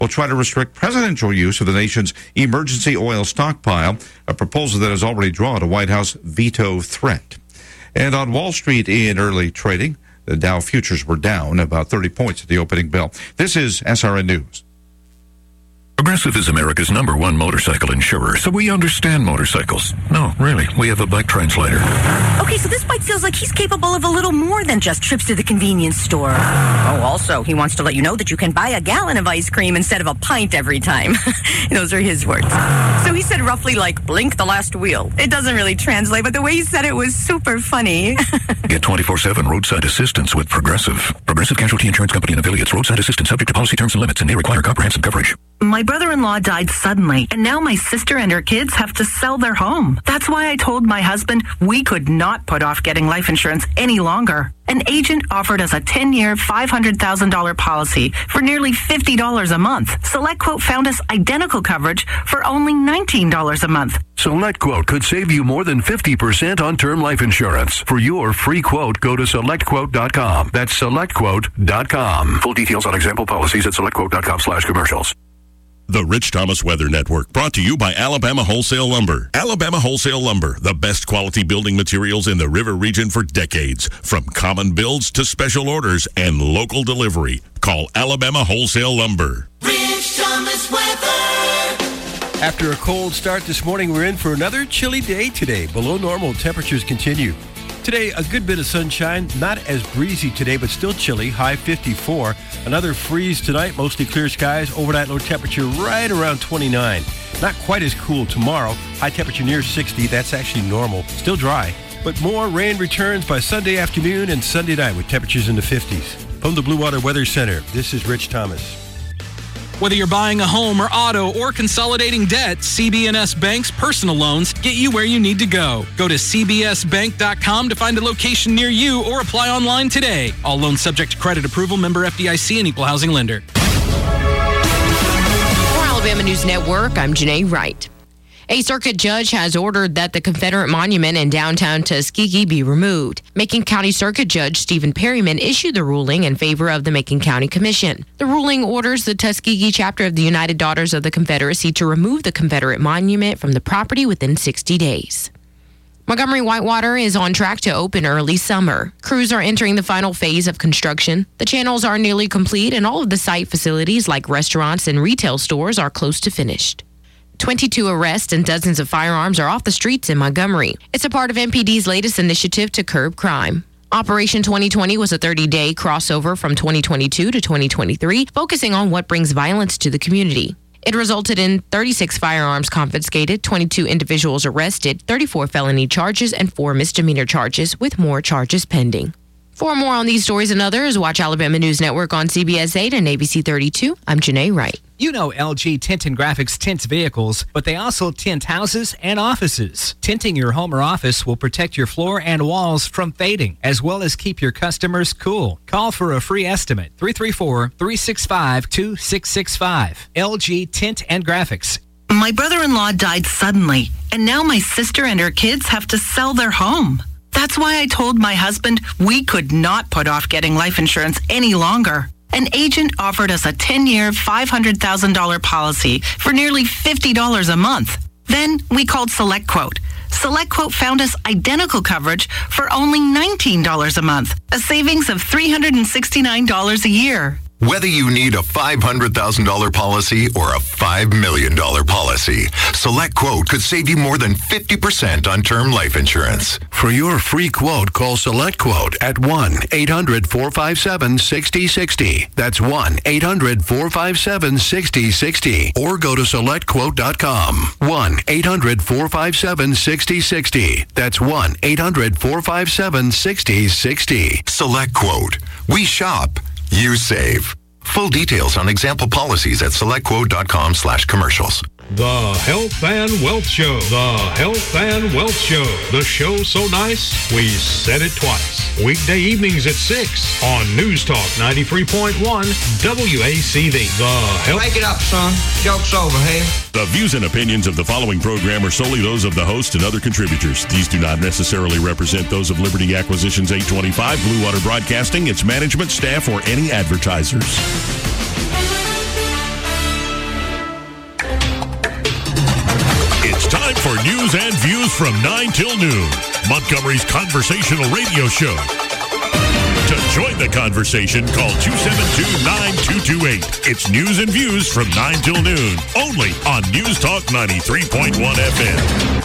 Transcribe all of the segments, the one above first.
will try to restrict presidential use of the nation's emergency oil stockpile, a proposal that has already drawn a White House veto threat. And on Wall Street in early trading, the Dow futures were down about 30 points at the opening bell. This is SRN News. Progressive is America's #1 motorcycle insurer, so we understand motorcycles. No, really, we have a bike translator. Okay, so this bike feels like he's capable of a little more than just trips to the convenience store. Oh, also, he wants to let you know that you can buy a gallon of ice cream instead of a pint every time. Those are his words. So he said roughly like, blink the last wheel. It doesn't really translate, but the way he said it was super funny. Get 24/7 roadside assistance with Progressive. Progressive Casualty Insurance Company and affiliates. Roadside assistance subject to policy terms and limits and may require comprehensive coverage. My brother-in-law died suddenly, and now my sister and her kids have to sell their home. That's why I told my husband we could not put off getting life insurance any longer. An agent offered us a 10-year, $500,000 policy for nearly $50 a month. SelectQuote found us identical coverage for only $19 a month. SelectQuote could save you more than 50% on term life insurance. For your free quote, go to SelectQuote.com. That's SelectQuote.com. Full details on example policies at SelectQuote.com/commercials. The Rich Thomas Weather Network, brought to you by Alabama Wholesale Lumber. Alabama Wholesale Lumber, the best quality building materials in the River region for decades. From common builds to special orders and local delivery. Call Alabama Wholesale Lumber. Rich Thomas Weather. After a cold start this morning, we're in for another chilly day today. Below normal temperatures continue. Today, a good bit of sunshine, not as breezy today, but still chilly, high 54. Another freeze tonight, mostly clear skies, overnight low temperature right around 29. Not quite as cool tomorrow, high temperature near 60, that's actually normal, still dry. But more rain returns by Sunday afternoon and Sunday night with temperatures in the 50s. From the Blue Water Weather Center, this is Rich Thomas. Whether you're buying a home or auto or consolidating debt, CB&S Bank's personal loans get you where you need to go. Go to cbsbank.com to find a location near you or apply online today. All loans subject to credit approval, member FDIC, and equal housing lender. For Alabama News Network, I'm Janae Wright. A circuit judge has ordered that the Confederate monument in downtown Tuskegee be removed. Macon County Circuit Judge Stephen Perryman issued the ruling in favor of the Macon County Commission. The ruling orders the Tuskegee chapter of the United Daughters of the Confederacy to remove the Confederate monument from the property within 60 days. Montgomery Whitewater is on track to open early summer. Crews are entering the final phase of construction. The channels are nearly complete, and all of the site facilities like restaurants and retail stores are close to finished. 22 arrests and dozens of firearms are off the streets in Montgomery. It's a part of MPD's latest initiative to curb crime. Operation 2020 was a 30-day crossover from 2022 to 2023, focusing on what brings violence to the community. It resulted in 36 firearms confiscated, 22 individuals arrested, 34 felony charges, and 4 misdemeanor charges, with more charges pending. For more on these stories and others, watch Alabama News Network on CBS 8 and ABC 32. I'm Janae Wright. You know LG Tint and Graphics tints vehicles, but they also tint houses and offices. Tinting your home or office will protect your floor and walls from fading, as well as keep your customers cool. Call for a free estimate, 334-365-2665. LG Tint and Graphics. My brother-in-law died suddenly, and now my sister and her kids have to sell their home. That's why I told my husband we could not put off getting life insurance any longer. An agent offered us a 10-year, $500,000 policy for nearly $50 a month. Then we called SelectQuote. SelectQuote found us identical coverage for only $19 a month, a savings of $369 a year. Whether you need a $500,000 policy or a $5 million policy, SelectQuote could save you more than 50% on term life insurance. For your free quote, call SelectQuote at 1-800-457-6060. That's 1-800-457-6060. Or go to SelectQuote.com. 1-800-457-6060. That's 1-800-457-6060. SelectQuote. We shop. You save. Full details on example policies at SelectQuote.com/commercials. The Health and Wealth Show. The Health and Wealth Show. The show so nice, we said it twice. Weekday evenings at 6 on News Talk 93.1 WACV. The Health... Break it up, son. Joke's over, hey? The views and opinions of the following program are solely those of the host and other contributors. These do not necessarily represent those of Liberty Acquisitions 825, Blue Water Broadcasting, its management, staff, or any advertisers. for news and views from 9 till noon. Montgomery's conversational radio show. To join the conversation, call 272-9228. It's news and views from 9 till noon, only on News Talk 93.1 FM.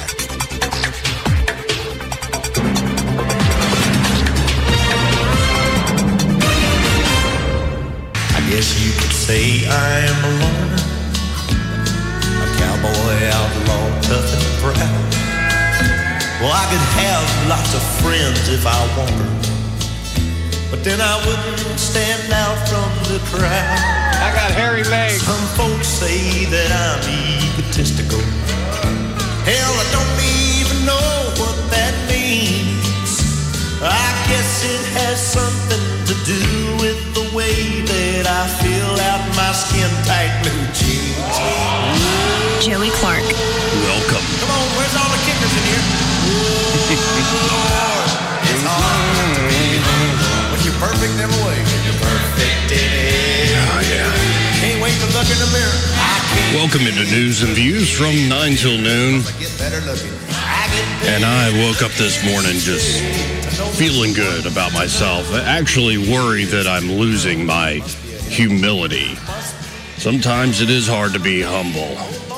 I guess you could say I'm a loner, a cowboy outlaw, tough and proud. Well, I could have lots of friends if I wanted, but then I wouldn't stand out from the crowd. I got hairy legs. Some folks say that I'm egotistical. Hell, I don't even know what that means. I guess it has something to do with the way that I fill out my skin-tight blue jeans. Joey Clark. Welcome. Come on, where's all the kickers in here? Lord, it's hard to be home. But you're perfect every way. You're perfect in it. Oh, yeah. Can't wait to look in the mirror. Welcome into News and Views from 9 till noon. And I woke up this morning just feeling good about myself. I actually worry that I'm losing my humility. Sometimes it is hard to be humble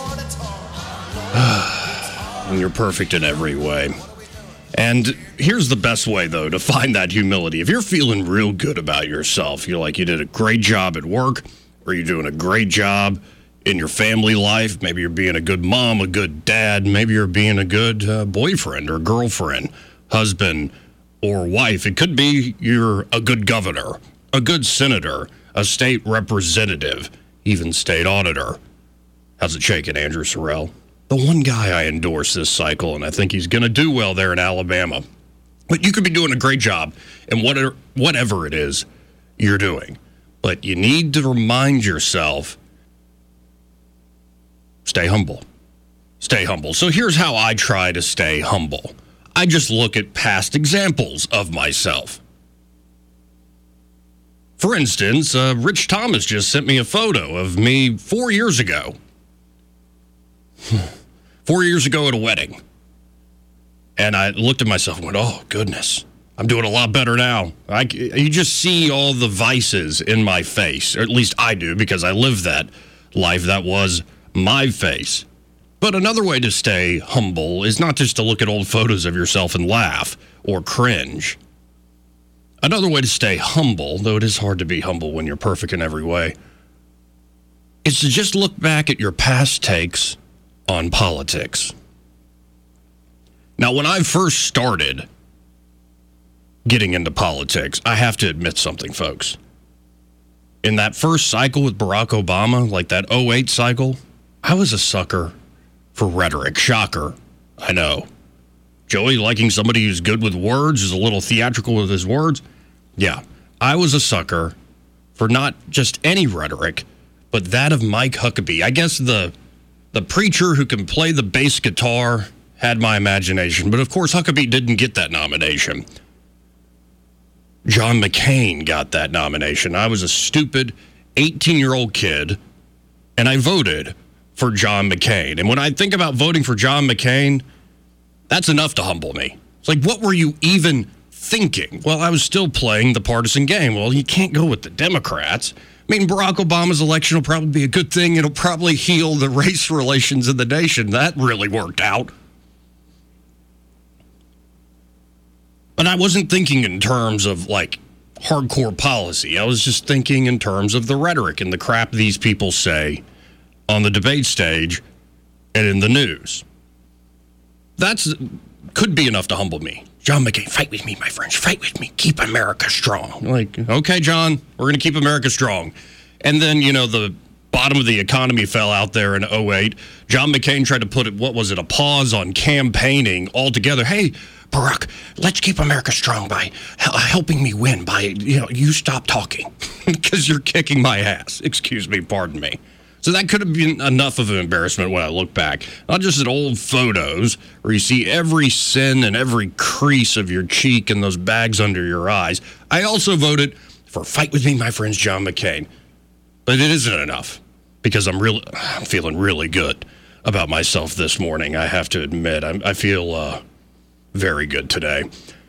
when you're perfect in every way. And here's the best way, though, to find that humility. If you're feeling real good about yourself, you're like you did a great job at work, or you're doing a great job in your family life. Maybe you're being a good mom, a good dad. Maybe you're being a good boyfriend or girlfriend, husband or wife. It could be you're a good governor, a good senator, a state representative, even state auditor. How's it shaking, Andrew Sorrell? The one guy I endorse this cycle, and I think he's going to do well there in Alabama. But you could be doing a great job in whatever it is you're doing. But you need to remind yourself, stay humble. Stay humble. So here's how I try to stay humble. I just look at past examples of myself. For instance, Rich Thomas just sent me a photo of me 4 years ago. 4 years ago at a wedding. And I looked at myself and went, oh, goodness, I'm doing a lot better now. You just see all the vices in my face, or at least I do, because I live that life. That was my face. But another way to stay humble is not just to look at old photos of yourself and laugh or cringe. Another way to stay humble, though it is hard to be humble when you're perfect in every way, is to just look back at your past takes on politics. Now, when I first started getting into politics, I have to admit something, folks. In that first cycle with Barack Obama, like that 2008 cycle, I was a sucker for rhetoric. Shocker, I know. Joey liking somebody who's good with words, is a little theatrical with his words. Yeah, I was a sucker for not just any rhetoric, but that of Mike Huckabee. I guess the preacher who can play the bass guitar had my imagination. But of course, Huckabee didn't get that nomination. John McCain got that nomination. I was a stupid 18-year-old kid, and I voted for John McCain. And when I think about voting for John McCain, that's enough to humble me. It's like, what were you even thinking? Well, I was still playing the partisan game. Well, you can't go with the Democrats. I mean, Barack Obama's election will probably be a good thing. It'll probably heal the race relations in the nation. That really worked out. But I wasn't thinking in terms of, like, hardcore policy. I was just thinking in terms of the rhetoric and the crap these people say on the debate stage and in the news. That's could be enough to humble me. John McCain, fight with me, my friends. Fight with me. Keep America strong. Like, okay, John, we're going to keep America strong. And then, you know, the bottom of the economy fell out there in 2008. John McCain tried to put a pause on campaigning altogether. Hey, Barack, let's keep America strong by helping me win by, you stop talking because you're kicking my ass. Excuse me, pardon me. So that could have been enough of an embarrassment when I look back. Not just at old photos where you see every sin and every crease of your cheek and those bags under your eyes. I also voted for Fight With Me, My Friends, John McCain. But it isn't enough because I'm feeling really good about myself this morning, I have to admit. I feel very good today.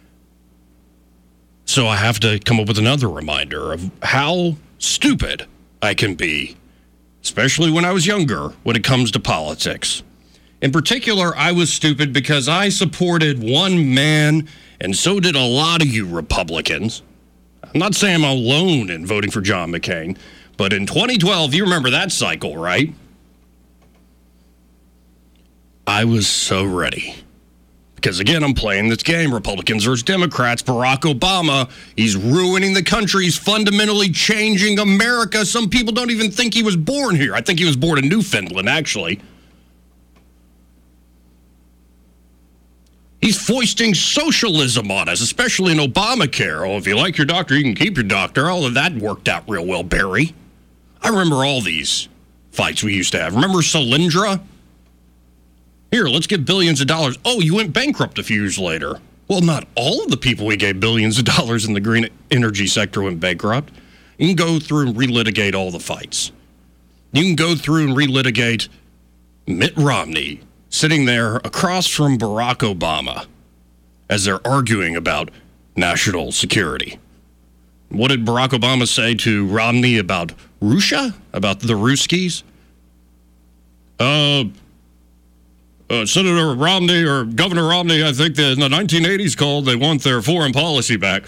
So I have to come up with another reminder of how stupid I can be, especially when I was younger, when it comes to politics. In particular, I was stupid because I supported one man, and so did a lot of you Republicans. I'm not saying I'm alone in voting for John McCain, but in 2012, you remember that cycle, right? I was so ready. Because, again, I'm playing this game, Republicans versus Democrats. Barack Obama, he's ruining the country. He's fundamentally changing America. Some people don't even think he was born here. I think he was born in Newfoundland, actually. He's foisting socialism on us, especially in Obamacare. Oh, if you like your doctor, you can keep your doctor. All of that worked out real well, Barry. I remember all these fights we used to have. Remember Solyndra? Here, let's get billions of dollars. Oh, you went bankrupt a few years later. Well, not all of the people we gave billions of dollars in the green energy sector went bankrupt. You can go through and relitigate all the fights. You can go through and relitigate Mitt Romney sitting there across from Barack Obama as they're arguing about national security. What did Barack Obama say to Romney about Russia? About the Ruskies? Senator Romney or Governor Romney, I think in the 1980s called, they want their foreign policy back.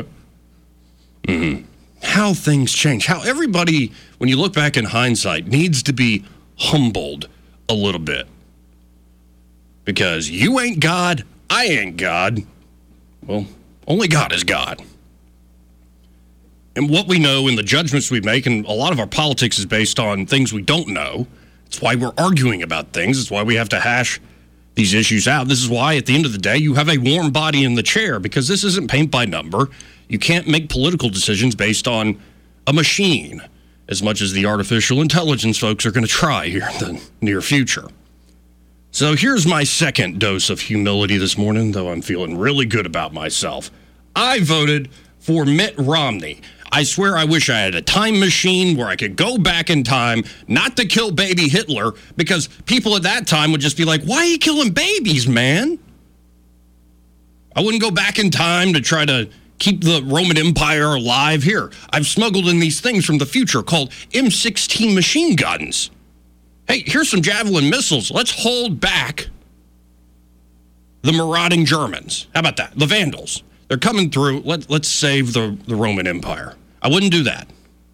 How things change. How everybody, when you look back in hindsight, needs to be humbled a little bit. Because you ain't God, I ain't God. Well, only God is God. And what we know and the judgments we make, and a lot of our politics is based on things we don't know. It's why we're arguing about things. It's why we have to hash these issues out. This is why, at the end of the day, you have a warm body in the chair, because this isn't paint by number. You can't make political decisions based on a machine, as much as the artificial intelligence folks are going to try here in the near future. So here's my second dose of humility this morning, though I'm feeling really good about myself. I voted for Mitt Romney. I swear I wish I had a time machine where I could go back in time, not to kill baby Hitler, because people at that time would just be like, why are you killing babies, man? I wouldn't go back in time to try to keep the Roman Empire alive. Here, I've smuggled in these things from the future called M16 machine guns. Hey, here's some Javelin missiles. Let's hold back the marauding Germans. How about that? The Vandals. They're coming through. Let's save the Roman Empire. I wouldn't do that.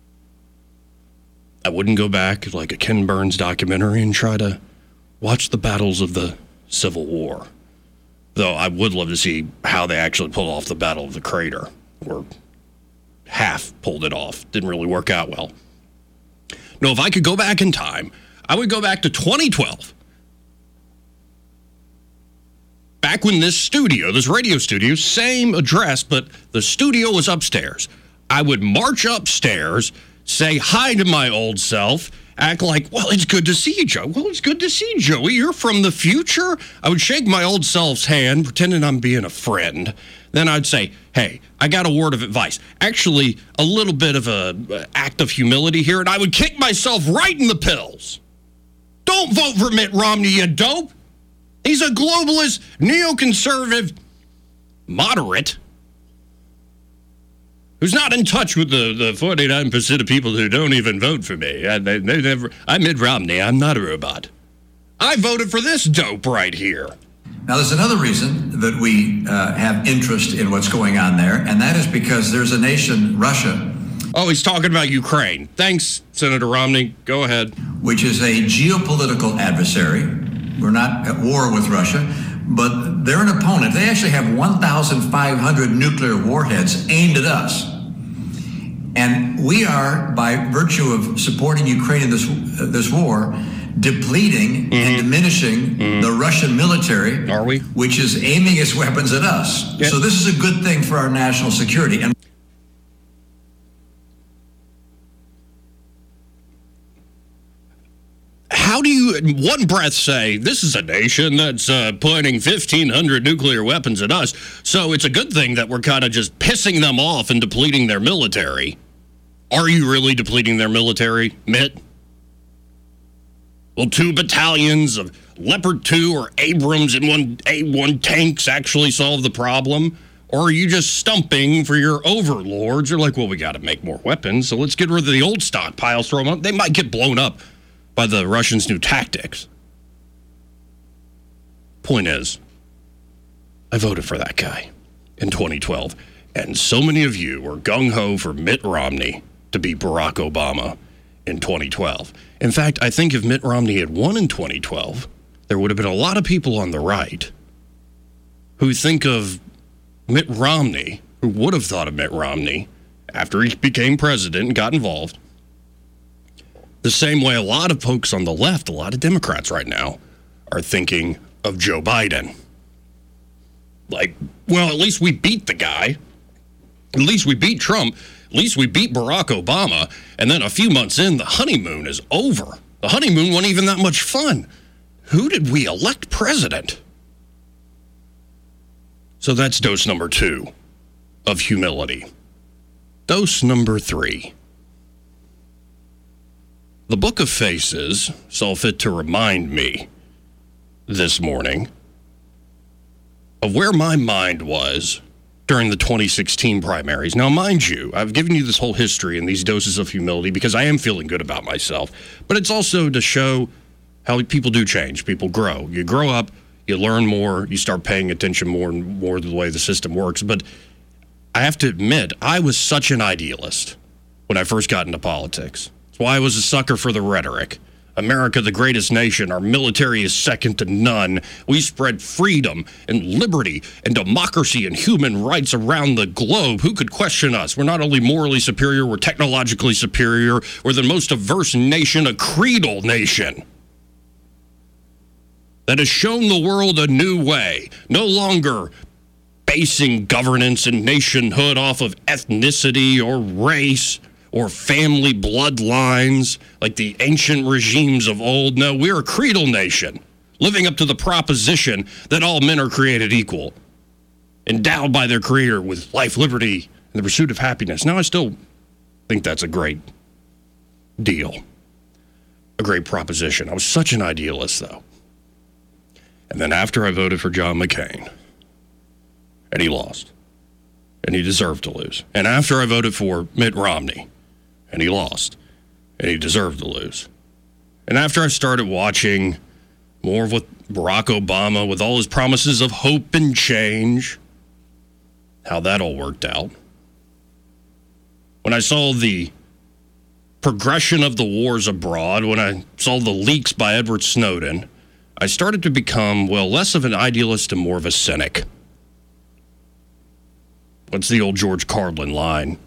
I wouldn't go back like a Ken Burns documentary and try to watch the battles of the Civil War. Though I would love to see how they actually pulled off the Battle of the Crater, or half pulled it off. Didn't really work out well. No, if I could go back in time, I would go back to 2012. Back when this radio studio, same address, but the studio was upstairs. I would march upstairs, say hi to my old self, act like, well, it's good to see you, Joe. Well, it's good to see you, Joey. You're from the future? I would shake my old self's hand, pretending I'm being a friend. Then I'd say, hey, I got a word of advice. Actually, a little bit of an act of humility here, and I would kick myself right in the pills. Don't vote for Mitt Romney, you dope. He's a globalist, neoconservative moderate who's not in touch with the 49% of people who don't even vote for me. I'm Mitt Romney. I'm not a robot. I voted for this dope right here. Now, there's another reason that we have interest in what's going on there, and that is because there's a nation, Russia. Oh, he's talking about Ukraine. Thanks, Senator Romney. Go ahead. Which is a geopolitical adversary. We're not at war with Russia, but they're an opponent. They actually have 1,500 nuclear warheads aimed at us. And we are, by virtue of supporting Ukraine in this war, depleting and diminishing the Russian military, are we? Which is aiming its weapons at us. Yeah. So this is a good thing for our national security. And how do you, in one breath, say, this is a nation that's pointing 1,500 nuclear weapons at us, so it's a good thing that we're kind of just pissing them off and depleting their military? Are you really depleting their military, Mitt? Will 2 battalions of Leopard 2 or Abrams and A1 tanks actually solve the problem? Or are you just stumping for your overlords? You're like, well, we got to make more weapons, so let's get rid of the old stockpiles, throw them up. They might get blown up by the Russians' new tactics. Point is, I voted for that guy in 2012, and so many of you were gung-ho for Mitt Romney to beat Barack Obama in 2012. In fact, I think if Mitt Romney had won in 2012, there would have been a lot of people on the right who think of Mitt Romney, who would have thought of Mitt Romney after he became president and got involved, the same way a lot of folks on the left, a lot of Democrats right now, are thinking of Joe Biden. Like, well, at least we beat the guy. At least we beat Trump. At least we beat Barack Obama. And then a few months in, the honeymoon is over. The honeymoon wasn't even that much fun. Who did we elect president? So that's dose number 2 of humility. Dose number 3. The Book of Faces saw fit to remind me this morning of where my mind was during the 2016 primaries. Now, mind you, I've given you this whole history and these doses of humility because I am feeling good about myself, but it's also to show how people do change. People grow. You grow up, you learn more, you start paying attention more and more to the way the system works. But I have to admit, I was such an idealist when I first got into politics. That's why I was a sucker for the rhetoric. America, the greatest nation. Our military is second to none. We spread freedom and liberty and democracy and human rights around the globe. Who could question us? We're not only morally superior, we're technologically superior. We're the most diverse nation, a creedal nation that has shown the world a new way. No longer basing governance and nationhood off of ethnicity or race or family bloodlines like the ancient regimes of old. No, we're a creedal nation, living up to the proposition that all men are created equal, endowed by their Creator with life, liberty, and the pursuit of happiness. Now, I still think that's a great deal, a great proposition. I was such an idealist, though. And then after I voted for John McCain, and he lost, and he deserved to lose. And after I voted for Mitt Romney, and he lost, and he deserved to lose. And after I started watching more of what Barack Obama, with all his promises of hope and change, how that all worked out. When I saw the progression of the wars abroad, when I saw the leaks by Edward Snowden, I started to become, well, less of an idealist and more of a cynic. What's the old George Carlin line?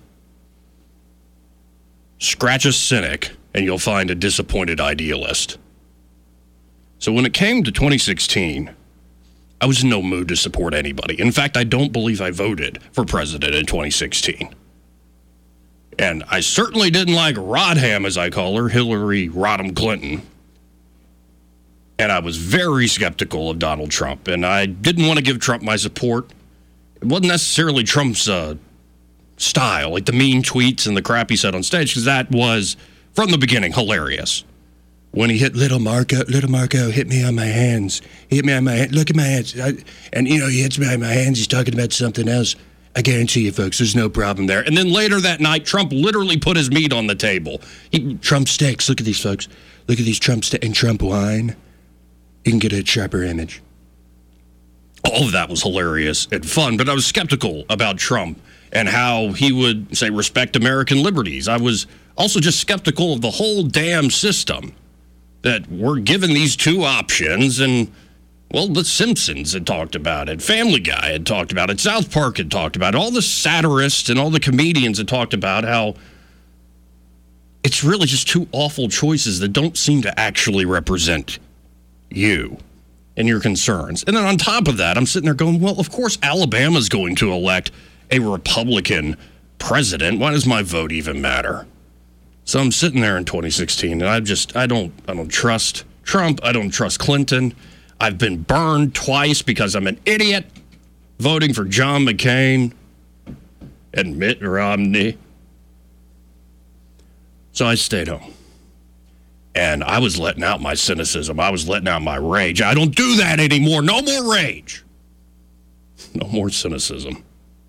Scratch a cynic, and you'll find a disappointed idealist. So when it came to 2016, I was in no mood to support anybody. In fact, I don't believe I voted for president in 2016. And I certainly didn't like Rodham, as I call her, Hillary Rodham Clinton. And I was very skeptical of Donald Trump, and I didn't want to give Trump my support. It wasn't necessarily Trump's style, like the mean tweets and the crap he said on stage, because that was, from the beginning, hilarious. When he hit little Marco hit me on my hands. He hit me on my hand. Look at my hands. He hits me on my hands. He's talking about something else. I guarantee you, folks, there's no problem there. And then later that night, Trump literally put his meat on the table. Trump steaks. Look at these, folks. Look at these Trump steaks and Trump wine. You can get a sharper image. All of that was hilarious and fun, but I was skeptical about Trump and how he would, say, respect American liberties. I was also just skeptical of the whole damn system, that we're given these two options, and, well, The Simpsons had talked about it, Family Guy had talked about it, South Park had talked about it, all the satirists and all the comedians had talked about how it's really just two awful choices that don't seem to actually represent you and your concerns. And then on top of that, I'm sitting there going, well, of course Alabama's going to elect a Republican president. Why does my vote even matter? So I'm sitting there in 2016, and I don't trust Trump. I don't trust Clinton. I've been burned twice because I'm an idiot voting for John McCain and Mitt Romney. So I stayed home. And I was letting out my cynicism. I was letting out my rage. I don't do that anymore. No more rage. No more cynicism.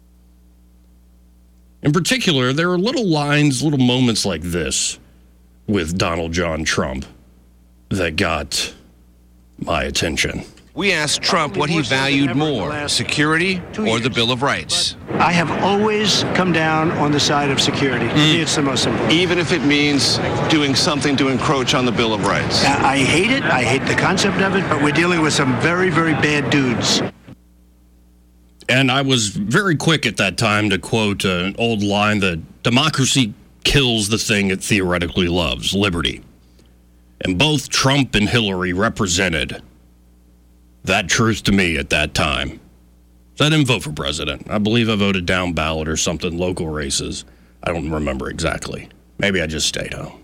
In particular, there are little lines, little moments like this with Donald John Trump that got my attention. We asked Trump what he valued more, security or the Bill of Rights. I have always come down on the side of security. To me, it's the most important. Even if it means doing something to encroach on the Bill of Rights. I hate it. I hate the concept of it, but we're dealing with some very, very bad dudes. And I was very quick at that time to quote an old line that democracy kills the thing it theoretically loves, liberty. And both Trump and Hillary represented that truth to me at that time. So I didn't vote for president. I believe I voted down ballot or something, local races. I don't remember exactly. Maybe I just stayed home.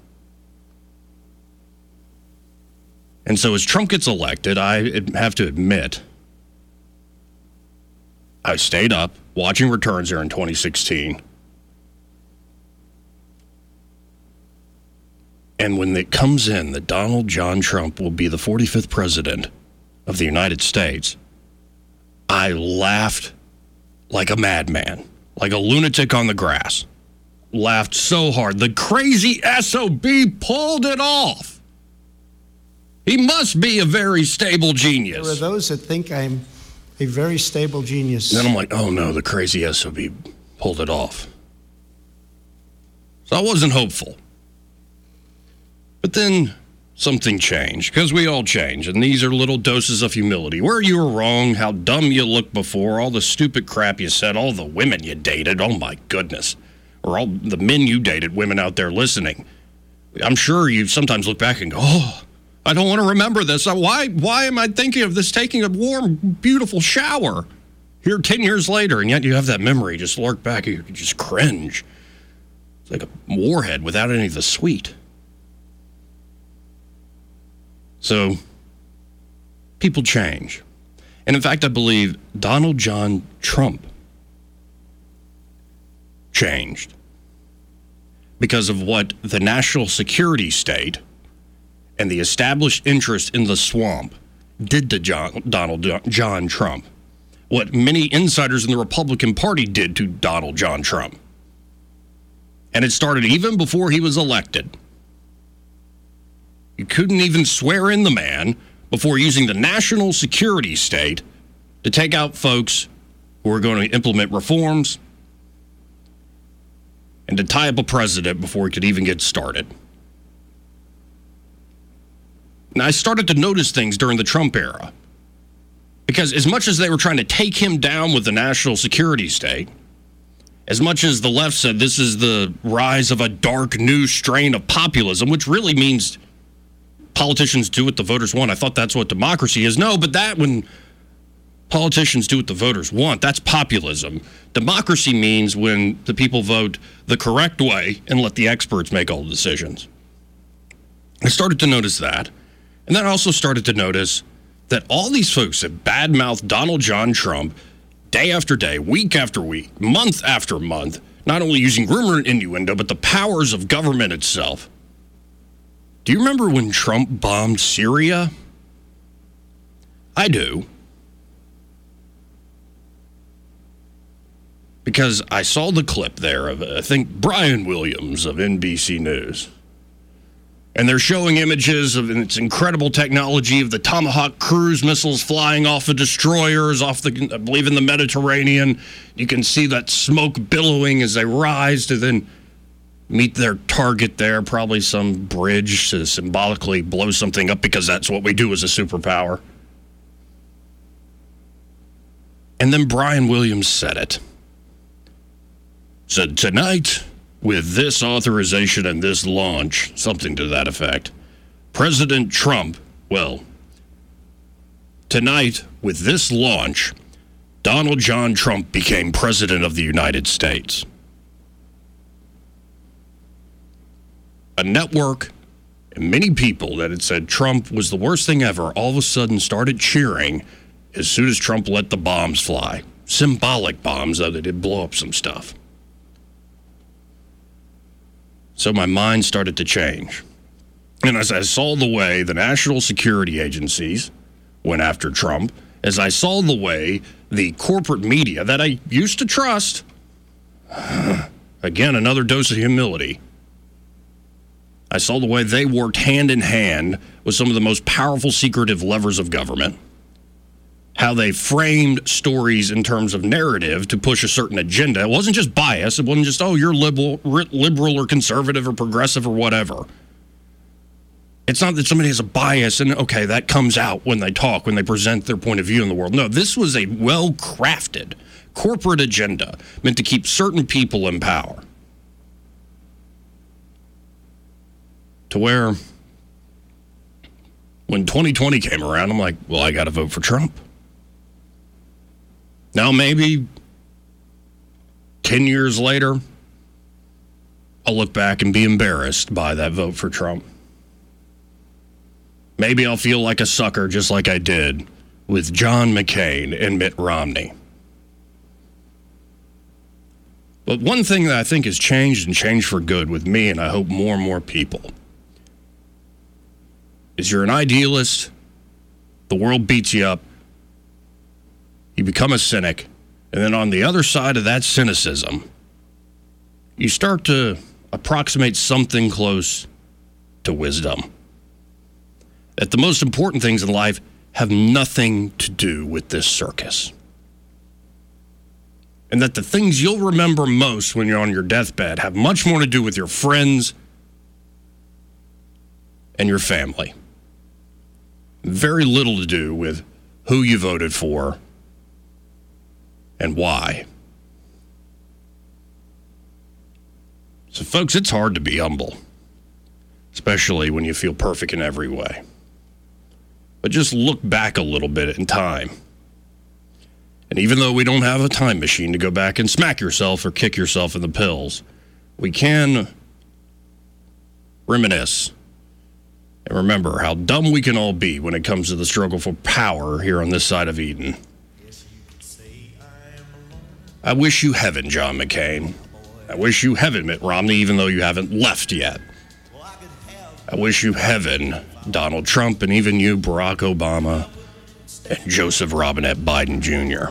And so as Trump gets elected, I have to admit, I stayed up watching returns here in 2016. And when it comes in that Donald John Trump will be the 45th president of the United States, I laughed like a madman, like a lunatic on the grass. Laughed so hard. The crazy SOB pulled it off. He must be a very stable genius. There are those that think I'm a very stable genius. And then I'm like, oh no, the crazy SOB pulled it off. So I wasn't hopeful. But then something changed, because we all change, and these are little doses of humility. Where you were wrong, how dumb you looked before, all the stupid crap you said, all the women you dated, oh my goodness. Or all the men you dated, women out there listening. I'm sure you sometimes look back and go, oh, I don't want to remember this. Why am I thinking of this taking a warm, beautiful shower here 10 years later? And yet you have that memory, just lurk back and you just cringe. It's like a warhead without any of the sweet. So, people change. And in fact, I believe Donald John Trump changed because of what the national security state and the established interest in the swamp did to Donald John Trump. What many insiders in the Republican Party did to Donald John Trump. And it started even before he was elected. You couldn't even swear in the man before using the national security state to take out folks who were going to implement reforms and to tie up a president before he could even get started. And I started to notice things during the Trump era. Because as much as they were trying to take him down with the national security state, as much as the left said this is the rise of a dark new strain of populism, which really means politicians do what the voters want. I thought that's what democracy is. No, but that when politicians do what the voters want, that's populism. Democracy means when the people vote the correct way and let the experts make all the decisions. I started to notice that. And then I also started to notice that all these folks that badmouth Donald John Trump day after day, week after week, month after month, not only using rumor and innuendo, but the powers of government itself. Do you remember when Trump bombed Syria? I do. Because I saw the clip there of, I think, Brian Williams of NBC News. And they're showing images of its incredible technology of the Tomahawk cruise missiles flying off of destroyers off the, I believe, in the Mediterranean. You can see that smoke billowing as they rise to then meet their target there, probably some bridge to symbolically blow something up because that's what we do as a superpower. And then Brian Williams said it. Said, tonight, with this authorization and this launch, something to that effect, President Trump, well, tonight, with this launch, Donald John Trump became President of the United States. A network and many people that had said Trump was the worst thing ever all of a sudden started cheering as soon as Trump let the bombs fly. Symbolic bombs, though they did blow up some stuff. So my mind started to change. And as I saw the way the national security agencies went after Trump, as I saw the way the corporate media that I used to trust, again, another dose of humility, I saw the way they worked hand in hand with some of the most powerful secretive levers of government, how they framed stories in terms of narrative to push a certain agenda. It wasn't just bias. It wasn't just, oh, you're liberal or conservative or progressive or whatever. It's not that somebody has a bias and, okay, that comes out when they talk, when they present their point of view in the world. No, this was a well-crafted corporate agenda meant to keep certain people in power. To where, when 2020 came around, I'm like, well, I got to vote for Trump. Now, maybe 10 years later, I'll look back and be embarrassed by that vote for Trump. Maybe I'll feel like a sucker just like I did with John McCain and Mitt Romney. But one thing that I think has changed and changed for good with me, and I hope more and more people, is you're an idealist, the world beats you up, you become a cynic, and then on the other side of that cynicism, you start to approximate something close to wisdom. That the most important things in life have nothing to do with this circus. And that the things you'll remember most when you're on your deathbed have much more to do with your friends and your family. Very little to do with who you voted for and why. So, folks, it's hard to be humble, especially when you feel perfect in every way. But just look back a little bit in time. And even though we don't have a time machine to go back and smack yourself or kick yourself in the pills, we can reminisce and remember how dumb we can all be when it comes to the struggle for power here on this side of Eden. I wish you heaven, John McCain. I wish you heaven, Mitt Romney, even though you haven't left yet. I wish you heaven, Donald Trump, and even you, Barack Obama, and Joseph Robinette Biden Jr.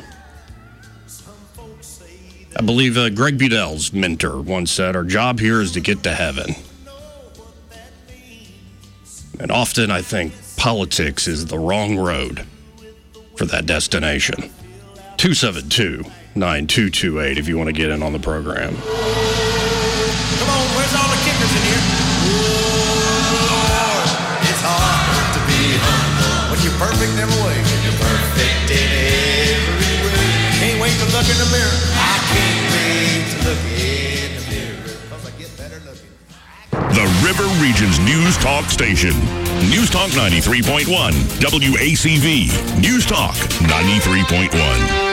I believe Greg Budel's mentor once said, our job here is to get to heaven. And often I think politics is the wrong road for that destination. 272-9228 if you want to get in on the program. Come on, where's all the kickers in here? Lord, it's hard to be humble when you're perfect every way. When you're perfect in every way. Can't wait to look in the mirror. I can't wait to look in the mirror because I get better looking. The River Region's News Talk station. News Talk 93.1. WACV. News Talk 93.1.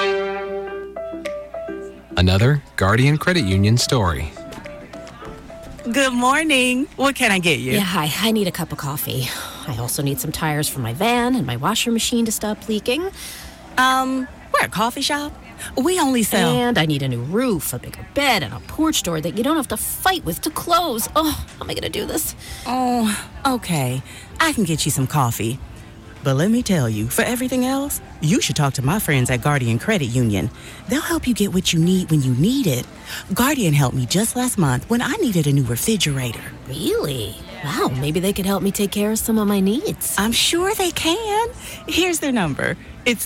Another Guardian Credit Union story. Good morning. What can I get you? Yeah, hi. I need a cup of coffee. I also need some tires for my van and my washer machine to stop leaking. We're a coffee shop. We only sell... And I need a new roof, a bigger bed, and a porch door that you don't have to fight with to close. Oh, how am I going to do this? Oh, okay. I can get you some coffee. But let me tell you, for everything else, you should talk to my friends at Guardian Credit Union. They'll help you get what you need when you need it. Guardian helped me just last month when I needed a new refrigerator. Really? Wow, maybe they could help me take care of some of my needs. I'm sure they can. Here's their number. It's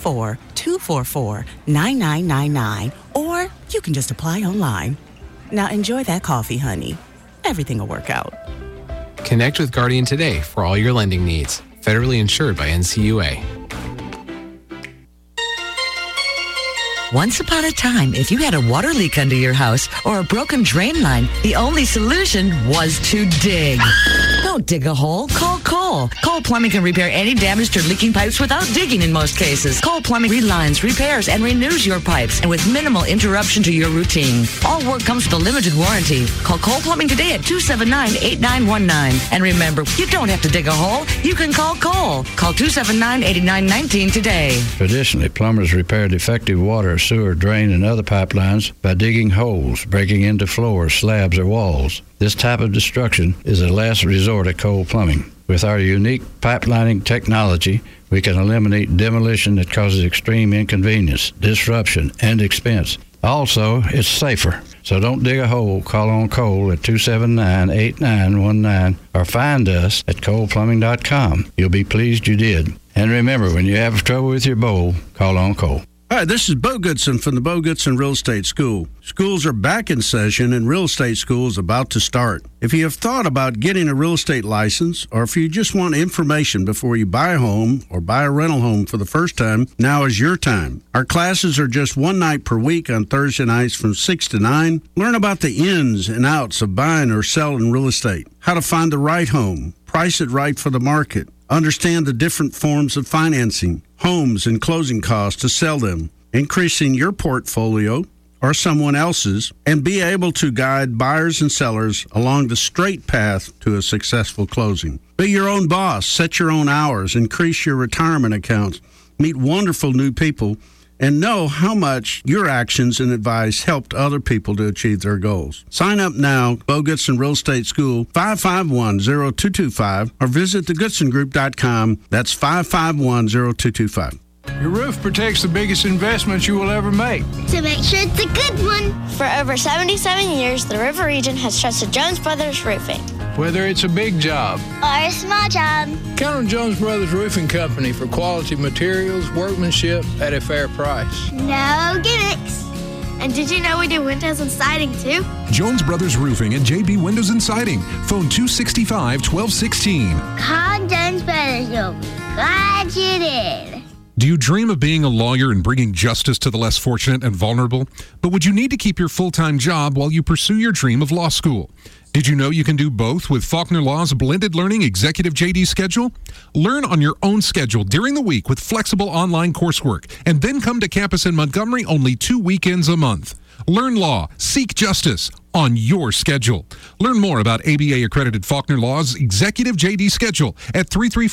334-244-9999. Or you can just apply online. Now enjoy that coffee, honey. Everything will work out. Connect with Guardian today for all your lending needs. Federally insured by NCUA. Once upon a time, if you had a water leak under your house or a broken drain line, the only solution was to dig. Don't dig a hole, call Cole. Cole. Cole Plumbing can repair any damaged or leaking pipes without digging in most cases. Cole Plumbing relines, repairs, and renews your pipes, and with minimal interruption to your routine. All work comes with a limited warranty. Call Cole Plumbing today at 279-8919. And remember, you don't have to dig a hole. You can call Cole. Call 279-8919 today. Traditionally, plumbers repair defective water, sewer, drain, and other pipelines by digging holes, breaking into floors, slabs, or walls. This type of destruction is a last resort at Cole Plumbing. With our unique pipelining technology, we can eliminate demolition that causes extreme inconvenience, disruption, and expense. Also, it's safer. So don't dig a hole. Call on Cole at 279-8919 or find us at coleplumbing.com. You'll be pleased you did. And remember, when you have trouble with your bowl, call on Cole. Hi, this is Bo Goodson from the Bo Goodson Real Estate School. Schools are back in session and real estate school is about to start. If you have thought about getting a real estate license or if you just want information before you buy a home or buy a rental home for the first time, now is your time. Our classes are just one night per week on Thursday nights from 6 to 9. Learn about the ins and outs of buying or selling real estate, how to find the right home, price it right for the market, understand the different forms of financing, homes and closing costs to sell them, increasing your portfolio or someone else's, and be able to guide buyers and sellers along the straight path to a successful closing. Be your own boss, set your own hours, increase your retirement accounts, meet wonderful new people, and know how much your actions and advice helped other people to achieve their goals. Sign up now, Bo Goodson Real Estate School, 551-0225, or visit thegoodsongroup.com. That's 551-0225. Your roof protects the biggest investment you will ever make. To make sure it's a good one. For over 77 years, the River Region has trusted Jones Brothers Roofing. Whether it's a big job or a small job, count on Jones Brothers Roofing Company for quality materials, workmanship at a fair price. No gimmicks. And did you know we do windows and siding too? Jones Brothers Roofing and JB Windows and Siding. Phone 265-1216. Call Jones Brothers Roofing. Glad you did. Do you dream of being a lawyer and bringing justice to the less fortunate and vulnerable? But would you need to keep your full-time job while you pursue your dream of law school? Did you know you can do both with Faulkner Law's blended learning executive JD schedule? Learn on your own schedule during the week with flexible online coursework, and then come to campus in Montgomery only 2 weekends a month. Learn law, seek justice on your schedule. Learn more about ABA-accredited Faulkner Law's executive JD schedule at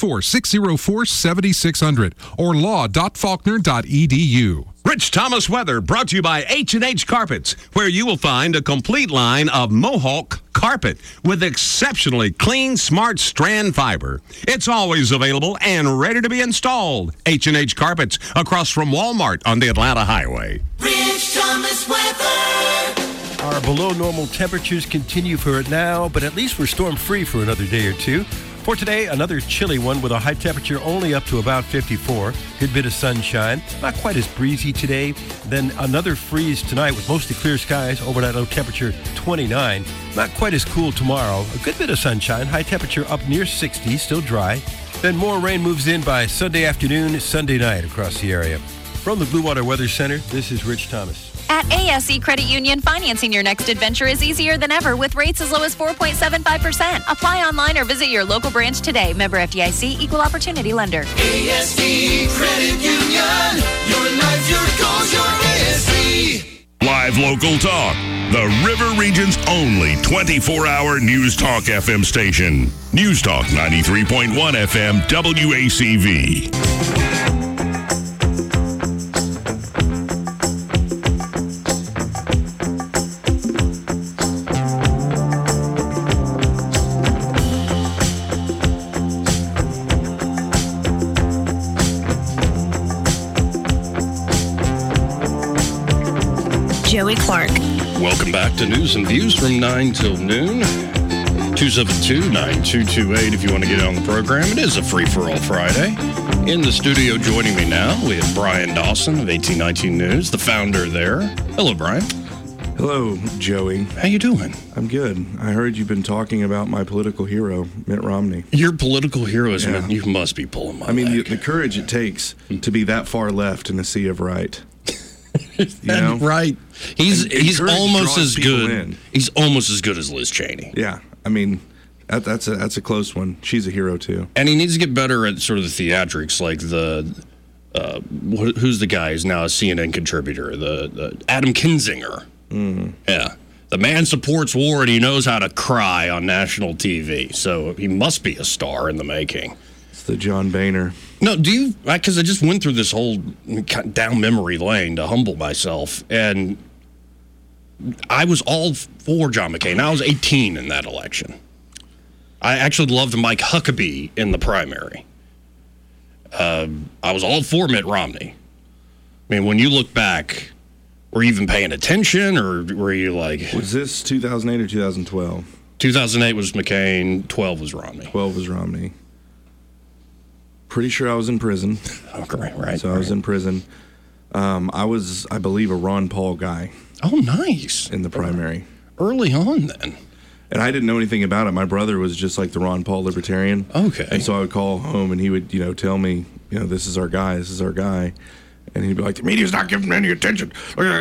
334-604-7600 or law.faulkner.edu. Rich Thomas weather brought to you by H&H Carpets, where you will find a complete line of Mohawk carpet with exceptionally clean, smart strand fiber. It's always available and ready to be installed. H&H Carpets across from Walmart on the Atlanta Highway. Rich Thomas weather. Our below normal temperatures continue for it now, but at least we're storm free for another day or two. For today, another chilly one with a high temperature only up to about 54. Good bit of sunshine. Not quite as breezy today. Then another freeze tonight with mostly clear skies. Overnight low temperature 29. Not quite as cool tomorrow. A good bit of sunshine. High temperature up near 60. Still dry. Then more rain moves in by Sunday afternoon, Sunday night across the area. From the Blue Water Weather Center, this is Rich Thomas. At ASE Credit Union, financing your next adventure is easier than ever with rates as low as 4.75%. Apply online or visit your local branch today. Member FDIC, Equal Opportunity Lender. ASE Credit Union. Your life, your goals, your ASE. Live local talk. The River Region's only 24-hour News Talk FM station. News Talk 93.1 FM WACV. Joey Clark. Welcome back to News and Views from 9 till noon. 272-9228 if you want to get on the program. It is a free-for-all Friday. In the studio joining me now, we have Brian Dawson of 1819 News, the founder there. Hello, Brian. Hello, Joey. How you doing? I'm good. I heard you've been talking about my political hero, Mitt Romney. Your political hero is Mitt. You must be pulling my leg. The courage it takes to be that far left in a sea of right. Right. He's almost as good. He's almost as good as Liz Cheney. Yeah. I mean, That's a close one. She's a hero too. And he needs to get better at sort of the theatrics, like who's the guy who's now a CNN contributor, the Adam Kinzinger. Yeah. The man supports war and he knows how to cry on national TV. So he must be a star in the making. It's the John Boehner. No, because I just went through this whole down memory lane to humble myself. And I was all for John McCain. I was 18 in that election. I actually loved Mike Huckabee in the primary. I was all for Mitt Romney. I mean, when you look back, were you even paying attention, or were you like... Was this 2008 or 2012? 2008 was McCain, 12 was Romney. 12 was Romney. Pretty sure I was in prison. Okay, right. So I was in prison. I was, I believe, a Ron Paul guy. Oh, nice. In the primary. Early on, then. And I didn't know anything about it. My brother was just like the Ron Paul libertarian. Okay. And so I would call home and he would, tell me, this is our guy, this is our guy. And he'd be like, the media's not giving any attention.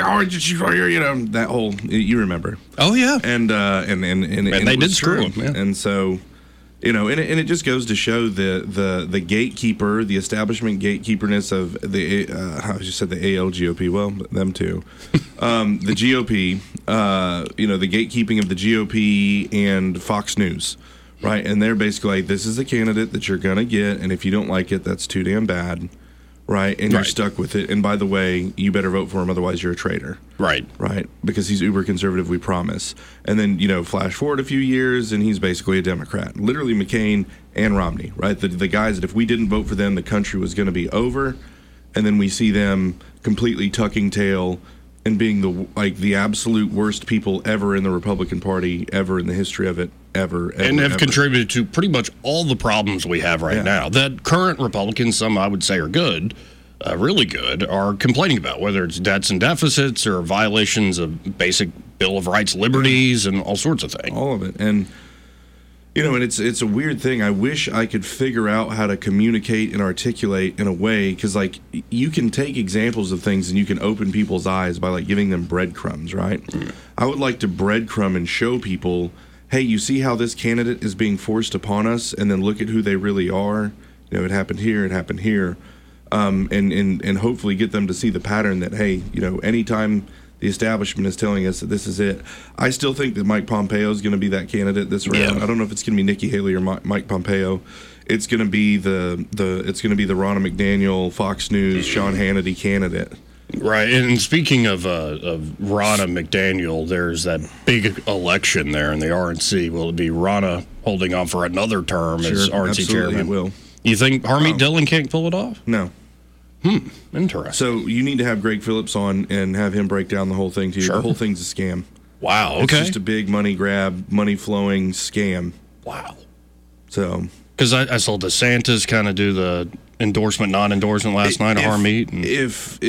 That whole, you remember. Oh, yeah. And they did screw him. Yeah. And so, and it just goes to show the gatekeeper, the establishment gatekeeperness of the, I just said the ALGOP, well, them too. The GOP, the gatekeeping of the GOP and Fox News, right? And they're basically like, this is the candidate that you're going to get, and if you don't like it, that's too damn bad. Right, and you're stuck with it. And by the way, you better vote for him, otherwise you're a traitor. Right. Right, because he's uber conservative, we promise. And then, flash forward a few years, and he's basically a Democrat. Literally McCain and Romney, right? The guys that if we didn't vote for them, the country was going to be over. And then we see them completely tucking tail and being the absolute worst people ever in the Republican Party, ever in the history of it, ever. And have contributed to pretty much all the problems we have right now. That current Republicans, some I would say are good, really good, are complaining about, whether it's debts and deficits or violations of basic Bill of Rights liberties and all sorts of things. All of it. And, and it's a weird thing. I wish I could figure out how to communicate and articulate in a way, because, you can take examples of things and you can open people's eyes by, giving them breadcrumbs, right? I would like to breadcrumb and show people, hey, you see how this candidate is being forced upon us, and then look at who they really are. It happened here, it happened here. And hopefully get them to see the pattern that, hey, anytime the establishment is telling us that this is it. I still think that Mike Pompeo is going to be that candidate this round. I don't know if it's going to be Nikki Haley or Mike Pompeo. It's going to be the Ronna McDaniel, Fox News, Sean Hannity candidate. Right, and speaking of Ronna McDaniel, there's that big election there in the RNC. Will it be Ronna holding on for another term as RNC chairman? It will. You think Harmeet Dillon can't pull it off? No. Interesting. So you need to have Greg Phillips on and have him break down the whole thing to you. The whole thing's a scam. Wow, okay. It's just a big money grab, money flowing scam. Wow. So. Because I saw DeSantis kind of do the endorsement, non-endorsement last night of Harmeet. And if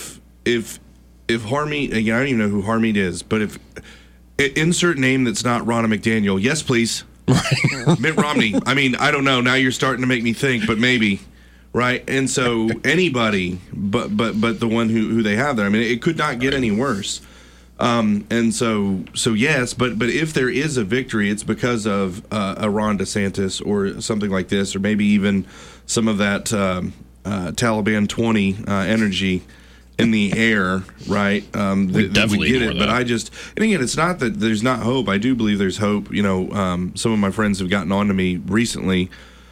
Harmeet, again, I don't even know who Harmeet is, but if insert name that's not Ronna McDaniel, yes, please. Right. Mitt Romney. I mean, I don't know. Now you're starting to make me think, but maybe. Right, and so anybody, but the one who they have there. I mean, it could not get any worse. And so yes, but if there is a victory, it's because of a Ron DeSantis or something like this, or maybe even some of that Taliban 20 energy in the air. Right, we definitely get it. But and again, it's not that there's not hope. I do believe there's hope. Some of my friends have gotten on to me recently.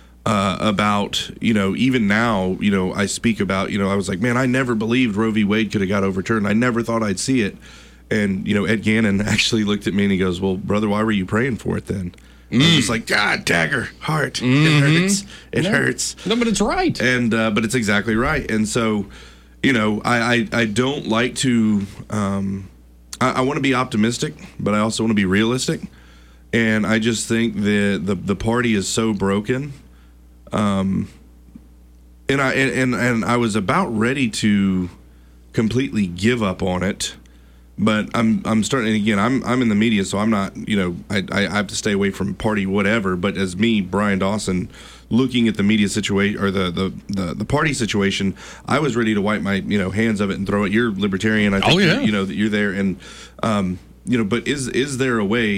About, even now, I speak about, I was like, man, I never believed Roe v. Wade could have got overturned. I never thought I'd see it. And, Ed Gannon actually looked at me and he goes, well, brother, why were you praying for it then? I was just like, God, dagger, heart. Mm-hmm. It hurts. It hurts. No, but it's right. And, but it's exactly right. And so, I don't like to, I want to be optimistic, but I also want to be realistic. And I just think that the party is so broken. And I was about ready to completely give up on it, but I'm starting. And again, I'm in the media, so I'm not. I have to stay away from party whatever. But as me, Brian Dawson, looking at the media situation or the party situation, I was ready to wipe my hands of it and throw it. You're libertarian. I think that you're there, and but is there a way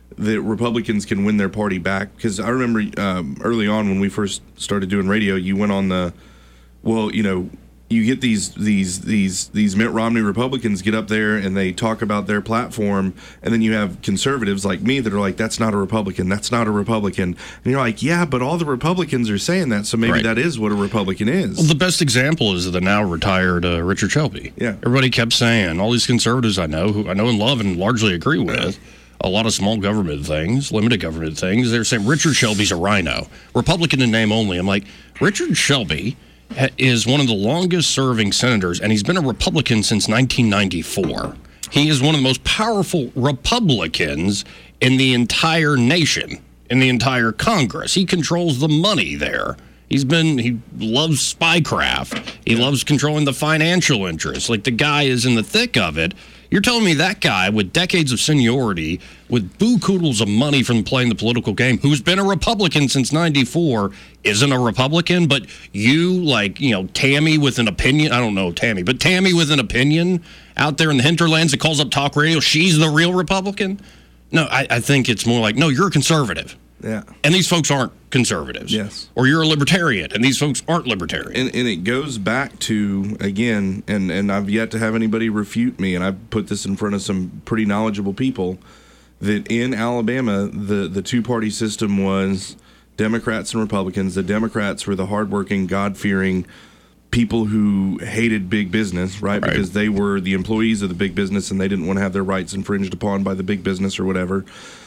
that Republicans can win their party back. Because I remember early on when we first started doing radio, you went on the, well, you know, you get these Mitt Romney Republicans get up there and they talk about their platform, and then you have conservatives like me that are like, that's not a Republican, that's not a Republican. And you're like, yeah, but all the Republicans are saying that, so maybe that is what a Republican is. Well, the best example is the now retired Richard Shelby. Yeah. Everybody kept saying, all these conservatives I know, who I know and love and largely agree with, a lot of small government things, limited government things, they're saying Richard Shelby's a rhino. Republican in name only. I'm like, Richard Shelby is one of the longest serving senators, and he's been a Republican since 1994. He is one of the most powerful Republicans in the entire nation, in the entire Congress. He controls the money there. He loves spycraft. He loves controlling the financial interests. Like, the guy is in the thick of it. You're telling me that guy with decades of seniority, with boo-koodles of money from playing the political game, who's been a Republican since 94, isn't a Republican, but you, like, you know, Tammy with an opinion, I don't know Tammy, but Tammy with an opinion out there in the hinterlands that calls up talk radio, she's the real Republican? No, I think it's more like, no, you're a conservative. Yeah. And these folks aren't conservatives. Yes. Or you're a libertarian, and these folks aren't libertarian. And it goes back to, again, and I've yet to have anybody refute me, and I've put this in front of some pretty knowledgeable people, that in Alabama, the two-party system was Democrats and Republicans. The Democrats were the hardworking, God-fearing people who hated big business, right? Because they were the employees of the big business, and they didn't want to have their rights infringed upon by the big business or whatever.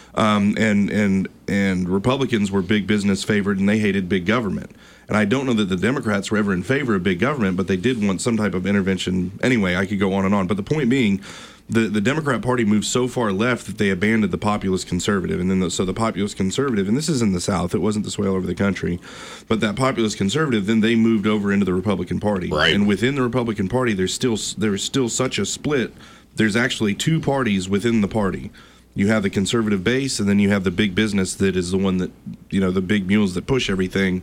And Republicans were big business favored, and they hated big government. And I don't know that the Democrats were ever in favor of big government, but they did want some type of intervention. Anyway, I could go on and on. But the point being, the Democrat Party moved so far left that they abandoned the populist conservative. And then so the populist conservative, and this is in the South, it wasn't this way all over the country, but that populist conservative, then they moved over into the Republican Party. Right. And within the Republican Party, there's still such a split. There's actually two parties within the party. You have the conservative base, and then you have the big business that is the one that, you know, the big mules that push everything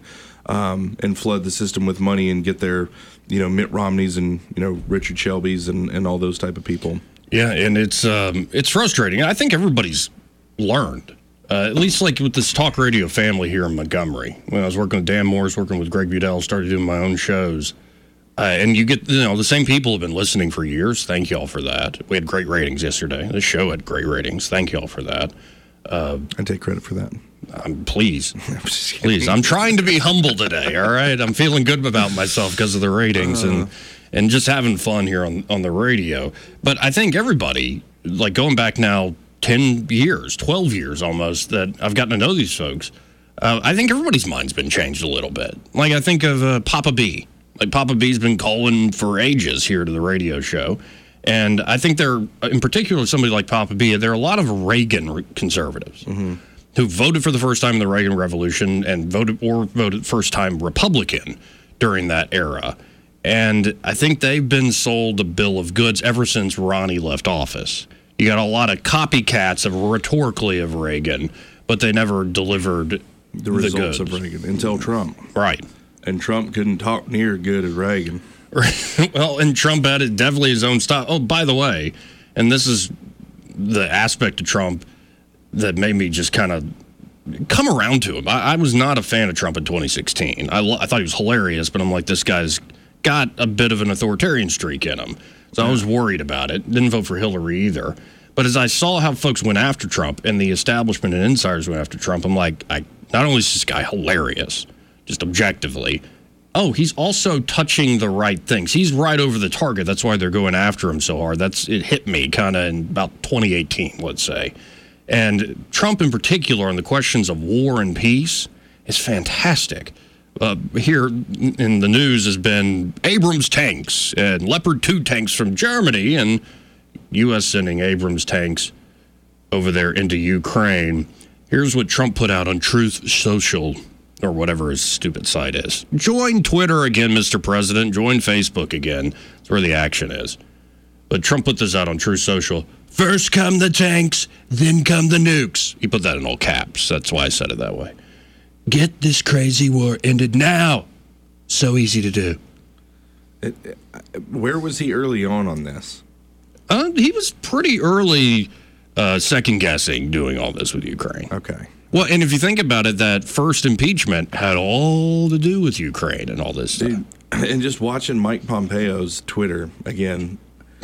and flood the system with money and get their, you know, Mitt Romneys and, you know, Richard Shelbys and all those type of people. Yeah, and it's frustrating. I think everybody's learned, at least like with this talk radio family here in Montgomery. When I was working with Dan Morris, working with Greg Budell, started doing my own shows. And you get, you know, the same people have been listening for years. Thank y'all for that. We had great ratings yesterday. The show had great ratings. Thank y'all for that. I take credit for that. Please. Please. I'm trying to be humble today, all right? I'm feeling good about myself because of the ratings and just having fun here on the radio. But I think everybody, like going back now 10 years, 12 years almost, that I've gotten to know these folks, I think everybody's mind's been changed a little bit. Like I think of Papa B. Like Papa B's been calling for ages here to the radio show. And I think there, in particular, somebody like Papa B, there are a lot of Reagan conservatives who voted for the first time in the Reagan Revolution and voted first time Republican during that era. And I think they've been sold a bill of goods ever since Ronnie left office. You got a lot of copycats rhetorically of Reagan, but they never delivered the results of Reagan until Trump. Right. And Trump couldn't talk near good as Reagan. Well, and Trump had definitely his own style. Oh, by the way, and this is the aspect of Trump that made me just kind of come around to him. I was not a fan of Trump in 2016. I thought he was hilarious, but I'm like, this guy's got a bit of an authoritarian streak in him. So I was worried about it. Didn't vote for Hillary either. But as I saw how folks went after Trump and the establishment and insiders went after Trump, I'm like, not only is this guy hilarious, just objectively, oh, he's also touching the right things. He's right over the target. That's why they're going after him so hard. It hit me kind of in about 2018, let's say. And Trump in particular on the questions of war and peace is fantastic. Here in the news has been Abrams tanks and Leopard 2 tanks from Germany and U.S. sending Abrams tanks over there into Ukraine. Here's what Trump put out on Truth Social, or whatever his stupid site is. Join Twitter again, Mr. President. Join Facebook again. That's where the action is. But Trump put this out on Truth Social. First come the tanks, then come the nukes. He put that in all caps. That's why I said it that way. Get this crazy war ended now. So easy to do. Where was he early on this? He was pretty early second guessing doing all this with Ukraine. Okay. Well, and if you think about it, that first impeachment had all to do with Ukraine and all this stuff. Dude, and just watching Mike Pompeo's Twitter again.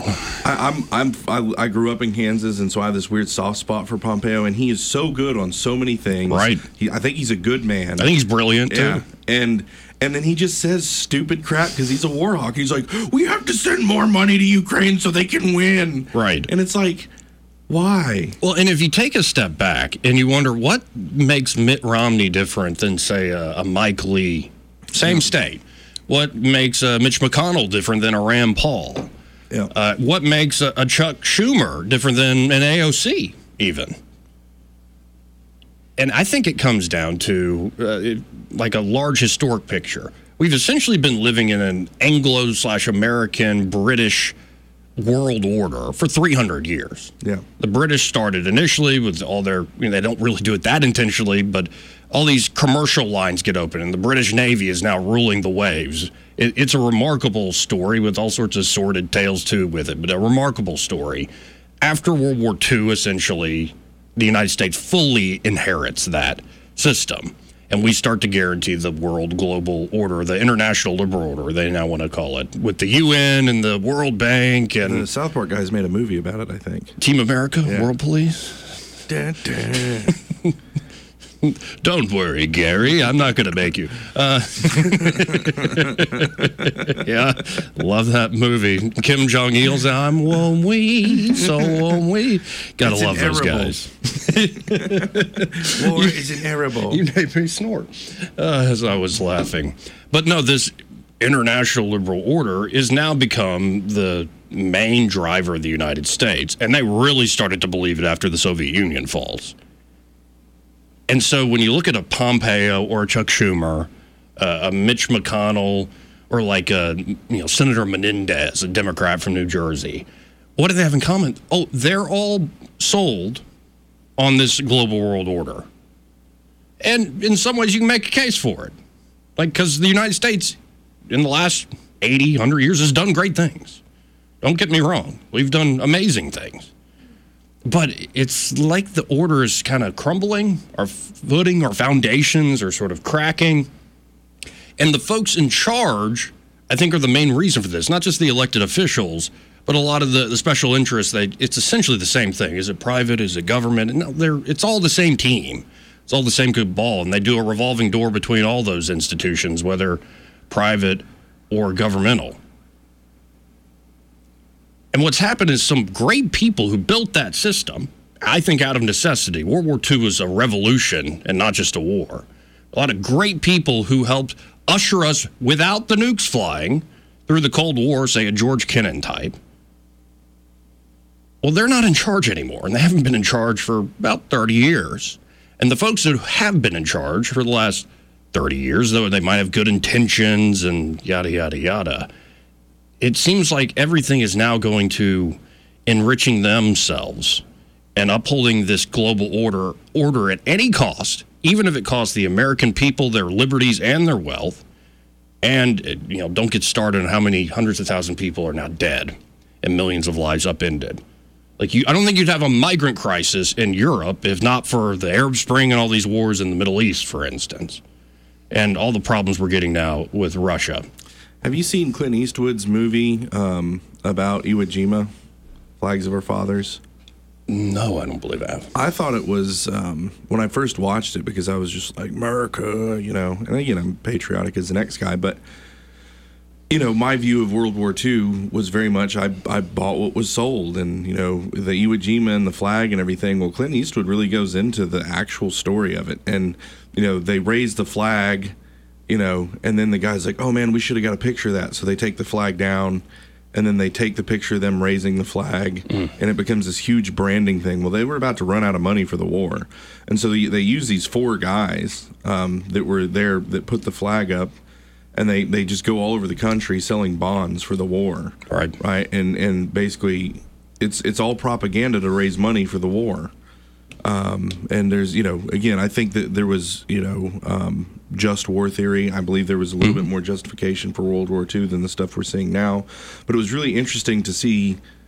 I grew up in Kansas, and so I have this weird soft spot for Pompeo, and he is so good on so many things. Right. I think he's a good man. I think he's brilliant, too. And then he just says stupid crap because he's a war hawk. He's like, we have to send more money to Ukraine so they can win. Right. And it's like, why? Well, and if you take a step back and you wonder what makes Mitt Romney different than, say, a Mike Lee, same state. What makes Mitch McConnell different than a Rand Paul? Yeah. What makes a Chuck Schumer different than an AOC, even? And I think it comes down to like a large historic picture. We've essentially been living in an Anglo/American British world order for 300 years. Yeah. The British started initially with all their, they don't really do it that intentionally, but all these commercial lines get open, and the British Navy is now ruling the waves. It's a remarkable story with all sorts of sordid tales, too, with it, but a remarkable story. After World War II, essentially, the United States fully inherits that system, and we start to guarantee the world global order, the international liberal order, they now want to call it, with the UN and the World Bank. And the South Park guys made a movie about it, I think. Team America, World Police. Dun, dun. Don't worry, Gary. I'm not going to make you. Yeah, love that movie. Kim Jong-il's I'm won't we, so won't we. Gotta love those guys. War is inevitable. You made me snort as I was laughing. But no, this international liberal order is now become the main driver of the United States. And they really started to believe it after the Soviet Union falls. And so when you look at a Pompeo or a Chuck Schumer, a Mitch McConnell, or like Senator Menendez, a Democrat from New Jersey, what do they have in common? Oh, they're all sold on this global world order. And in some ways, you can make a case for it. Like, because the United States, in the last 80, 100 years, has done great things. Don't get me wrong. We've done amazing things. But it's like the order is kind of crumbling, our footing, our foundations are sort of cracking. And the folks in charge, I think, are the main reason for this. Not just the elected officials, but a lot of the special interests. It's essentially the same thing. Is it private? Is it government? No, it's all the same team. It's all the same good ball. And they do a revolving door between all those institutions, whether private or governmental. And what's happened is some great people who built that system, I think out of necessity. World War II was a revolution and not just a war. A lot of great people who helped usher us without the nukes flying through the Cold War, say a George Kennan type. Well, they're not in charge anymore, and they haven't been in charge for about 30 years. And the folks who have been in charge for the last 30 years, though they might have good intentions and yada, yada, yada, it seems like everything is now going to enriching themselves and upholding this global order at any cost, even if it costs the American people their liberties and their wealth. And, don't get started on how many hundreds of thousands of people are now dead and millions of lives upended. I don't think you'd have a migrant crisis in Europe if not for the Arab Spring and all these wars in the Middle East, for instance, and all the problems we're getting now with Russia. Have you seen Clint Eastwood's movie about Iwo Jima, Flags of Our Fathers? No, I don't believe I have. I thought it was, when I first watched it, because I was just like, America, and again, I'm patriotic as the next guy, but, my view of World War II was very much, I bought what was sold, and, the Iwo Jima and the flag and everything. Well, Clint Eastwood really goes into the actual story of it, and, they raised the flag, and then the guy's like, oh man, we should have got a picture of that. So they take the flag down, and then they take the picture of them raising the flag, and it becomes this huge branding thing. Well, they were about to run out of money for the war. And so they use these 4 guys that were there that put the flag up, and they just go all over the country selling bonds for the war. Right. And basically it's all propaganda to raise money for the war. And there's, again, I think that there was, just war theory. I believe there was a little bit more justification for World War II than the stuff we're seeing now. But it was really interesting to see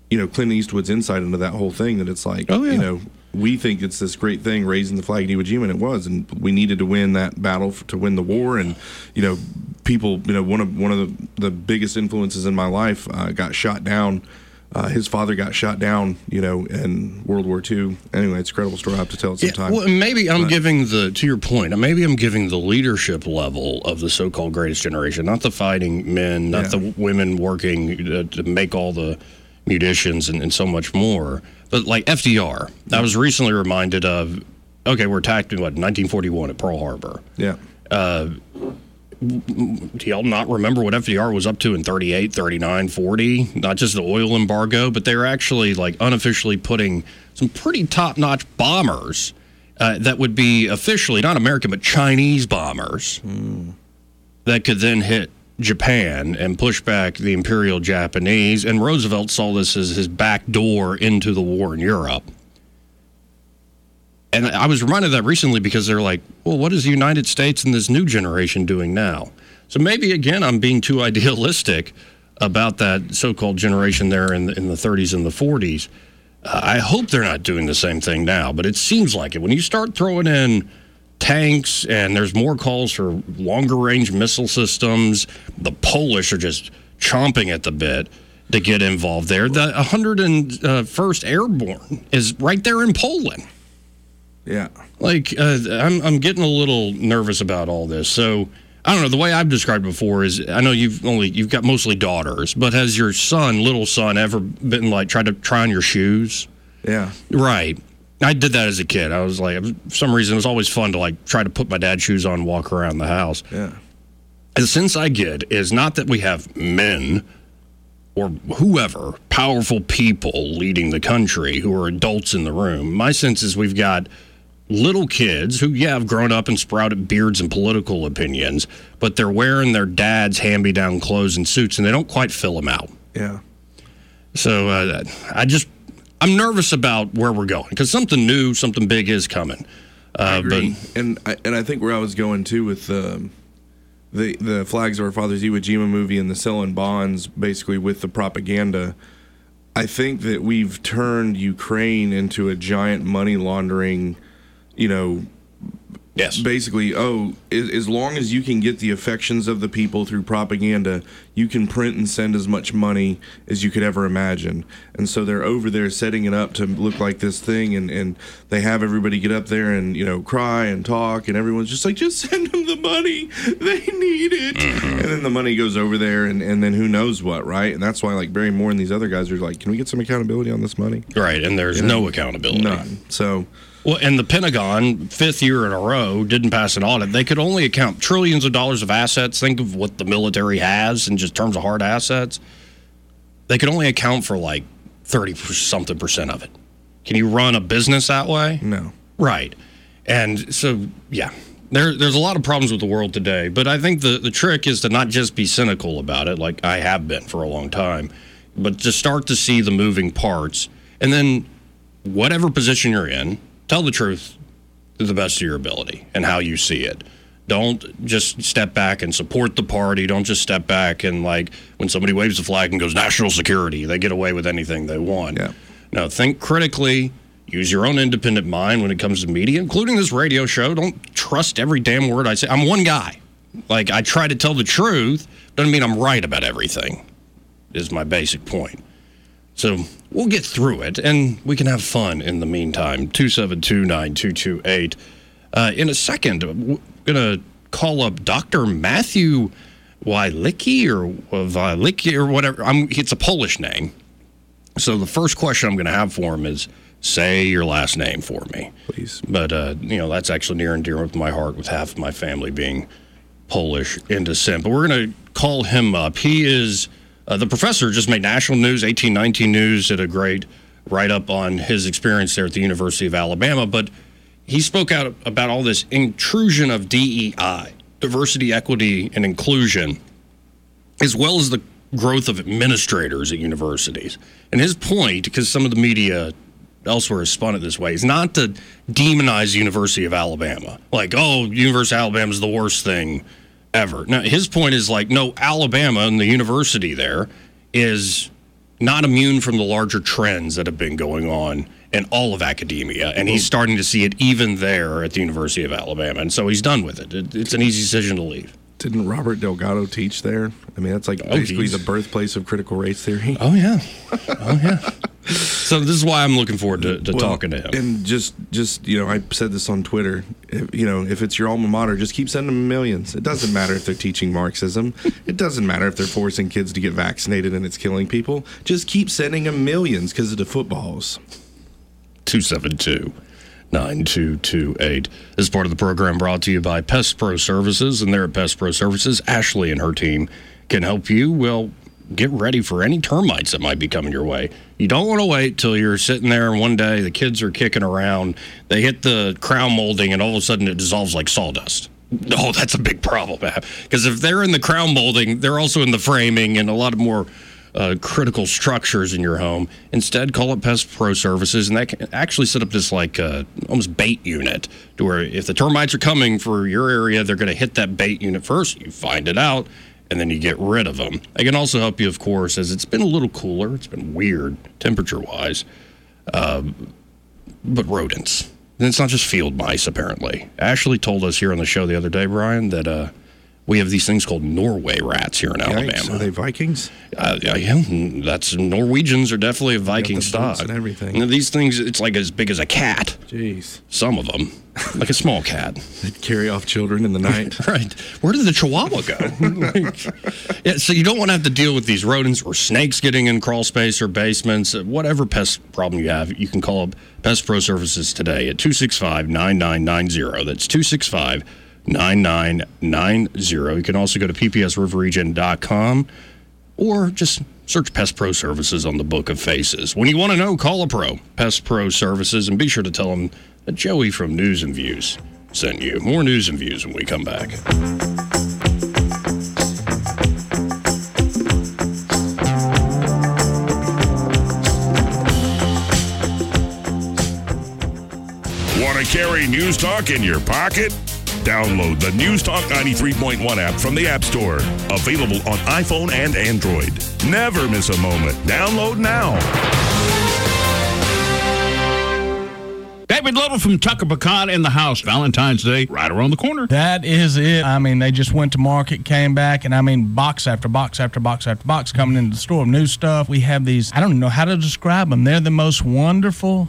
Clint Eastwood's insight into that whole thing, that it's like, we think it's this great thing, raising the flag at Iwo Jima, and it was, and we needed to win that battle to win the war. And people, one of the biggest influences in my life got shot down. His father got shot down, in World War II. Anyway, it's a credible story. I have to tell it sometime. Well, maybe I'm giving to your point, maybe I'm giving the leadership level of the so-called greatest generation, not the fighting men, not the women working to make all the munitions and so much more. But like FDR, I was recently reminded of, we're attacked in 1941 at Pearl Harbor. Yeah. Do y'all not remember what FDR was up to in 38, 39, 40? Not just the oil embargo, but they were actually unofficially putting some pretty top-notch bombers that would be officially not American, but Chinese bombers that could then hit Japan and push back the Imperial Japanese. And Roosevelt saw this as his back door into the war in Europe. And I was reminded of that recently because they're like, well, what is the United States and this new generation doing now? So maybe, again, I'm being too idealistic about that so-called generation there in the 30s and the 40s. I hope they're not doing the same thing now, but it seems like it. When you start throwing in tanks and there's more calls for longer-range missile systems, the Polish are just chomping at the bit to get involved there. The 101st Airborne is right there in Poland. Yeah. I'm getting a little nervous about all this. So, I don't know, the way I've described before is, I know you've got mostly daughters, but has your little son, ever been tried to try on your shoes? Yeah. Right. I did that as a kid. I was for some reason, it was always fun to try to put my dad's shoes on and walk around the house. Yeah. The sense I get is not that we have men or whoever, powerful people leading the country who are adults in the room. My sense is we've got little kids who, have grown up and sprouted beards and political opinions, but they're wearing their dad's hand-me-down clothes and suits, and they don't quite fill them out. Yeah. So I'm nervous about where we're going, because something new, something big is coming. I agree. And I think where I was going, too, with the Flags of Our Fathers Iwo Jima movie and the selling bonds, basically with the propaganda, I think that we've turned Ukraine into a giant money laundering, yes. Basically, as long as you can get the affections of the people through propaganda, you can print and send as much money as you could ever imagine. And so they're over there setting it up to look like this thing, and they have everybody get up there and, cry and talk, and everyone's just like, just send them the money. They need it. And then the money goes over there, and then who knows what, right? And that's why, Barry Moore and these other guys are like, can we get some accountability on this money? Right, and there's no accountability. None. So... Well, and the Pentagon, 5th year in a row, didn't pass an audit. They could only account trillions of dollars of assets. Think of what the military has in just terms of hard assets. They could only account for 30-something% of it. Can you run a business that way? No. Right. And so, there's a lot of problems with the world today. But I think the trick is to not just be cynical about it, like I have been for a long time, but to start to see the moving parts. And then whatever position you're in, tell the truth to the best of your ability and how you see it. Don't just step back and support the party. Don't just step back and when somebody waves the flag and goes national security, they get away with anything they want. Yeah. No, think critically. Use your own independent mind when it comes to media, including this radio show. Don't trust every damn word I say. I'm one guy. I try to tell the truth. Doesn't mean I'm right about everything, is my basic point. So we'll get through it, and we can have fun in the meantime. 272-9228. In a second, we're going to call up Dr. Matthew Wielicki or whatever. It's a Polish name. So the first question I'm going to have for him is, say your last name for me. Please. But, that's actually near and dear with my heart, with half of my family being Polish in descent. But we're going to call him up. He is... the professor just made national news, 1819 News did a great write-up on his experience there at the University of Alabama, but he spoke out about all this intrusion of DEI, diversity, equity, and inclusion, as well as the growth of administrators at universities. And his point, because some of the media elsewhere has spun it this way, is not to demonize the University of Alabama. University of Alabama is the worst thing ever. Now, his point is no, Alabama and the university there is not immune from the larger trends that have been going on in all of academia, and he's starting to see it even there at the University of Alabama, and so he's done with it. It's an easy decision to leave. Didn't Robert Delgado teach there? I mean, that's like basically the birthplace of critical race theory. Oh, yeah. So this is why I'm looking forward to talking to him. And just I said this on Twitter. If it's your alma mater, just keep sending them millions. It doesn't matter if they're teaching Marxism. It doesn't matter if they're forcing kids to get vaccinated and it's killing people. Just keep sending them millions because of the footballs. 272-9228. This part of the program brought to you by Pest Pro Services, and there at Pest Pro Services, Ashley and her team can help you, get ready for any termites that might be coming your way. You don't want to wait till you're sitting there and one day the kids are kicking around, they hit the crown molding, and all of a sudden it dissolves like sawdust. Oh, that's a big problem, because if they're in the crown molding, they're also in the framing and a lot of more critical structures in your home. Instead, call up Pest Pro Services, and they can actually set up this almost bait unit to where if the termites are coming for your area, they're going to hit that bait unit first. You find it out, and then you get rid of them. They can also help you, of course, as it's been a little cooler. It's been weird temperature-wise, but rodents. And it's not just field mice, apparently. Ashley told us here on the show the other day, Brian, that we have these things called Norway rats here in Alabama. Are they Vikings? Yeah, that's Norwegians are definitely a Viking stock. And everything. And these things, it's like as big as a cat. Jeez. Some of them, like a small cat. They'd carry off children in the night. Right. Where did the Chihuahua go? So you don't want to have to deal with these rodents or snakes getting in crawl space or basements. Whatever pest problem you have, you can call up Pest Pro Services today at 265-9990. That's 265-9990. You can also go to ppsriverregion.com or just search Pest Pro Services on the Book of Faces. When you want to know, call a pro, Pest Pro Services, and be sure to tell them that Joey from News and Views sent you. More News and Views when we come back. Want to carry News Talk in your pocket? Download the News Talk 93.1 app from the App Store. Available on iPhone and Android. Never miss a moment. Download now. David Little from Tucker Pecan in the house. Valentine's Day right around the corner. That is it. I mean, they just went to market, came back, and I mean, box after box after box after box coming into the store of new stuff. We have these, I don't know how to describe them. They're the most wonderful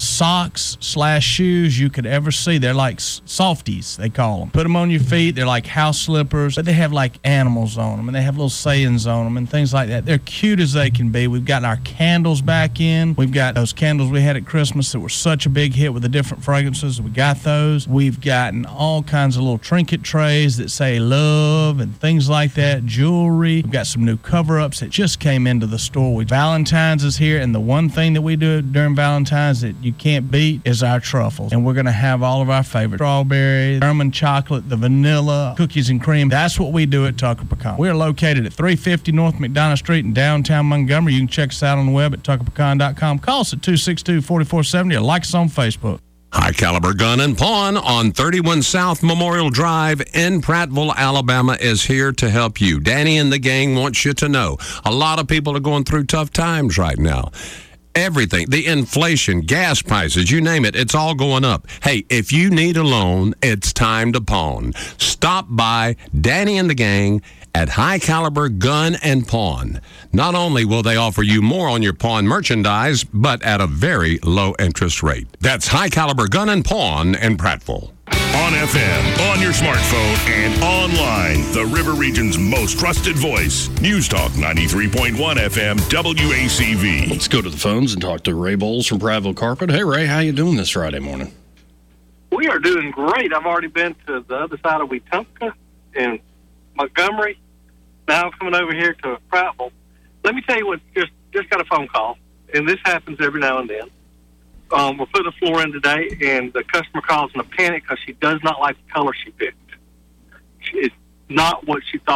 socks/shoes you could ever see. They're like softies, they call them. Put them on your feet. They're like house slippers, but they have like animals on them, and they have little sayings on them and things like that. They're cute as they can be. We've got our candles back in. We've got those candles we had at Christmas that were such a big hit with the different fragrances. We got those. We've gotten all kinds of little trinket trays that say love and things like that, jewelry. We've got some new cover-ups that just came into the store. Valentine's is here, and the one thing that we do during Valentine's that you can't beat is our truffles. And we're going to have all of our favorite strawberry, German chocolate, the vanilla, cookies and cream. That's what we do at Tucker Pecan. We're located at 350 North McDonough Street in downtown Montgomery. You can check us out on the web at tuckerpecan.com. Call us at 262-4470 or like us on Facebook. High Caliber Gun and Pawn on 31 South Memorial Drive in Prattville, Alabama is here to help you. Danny and the gang wants you to know a lot of people are going through tough times right now. Everything, the inflation, gas prices, you name it, it's all going up. Hey, if you need a loan, it's time to pawn. Stop by Danny and the gang at High Caliber Gun and Pawn. Not only will they offer you more on your pawn merchandise, but at a very low interest rate. That's High Caliber Gun and Pawn in Prattville. On FM, on your smartphone, and online. The River Region's most trusted voice. News Talk 93.1 FM WACV. Let's go to the phones and talk to Ray Bowles from Prattville Carpet. Hey, Ray, how you doing this Friday morning? We are doing great. I've already been to the other side of Wetumpka and Montgomery. Now I'm coming over here to Prattville. Let me tell you what, just got a phone call, and this happens every now and then. We're putting the floor in today, and the customer calls in a panic because she does not like the color she picked. It's not what she thought.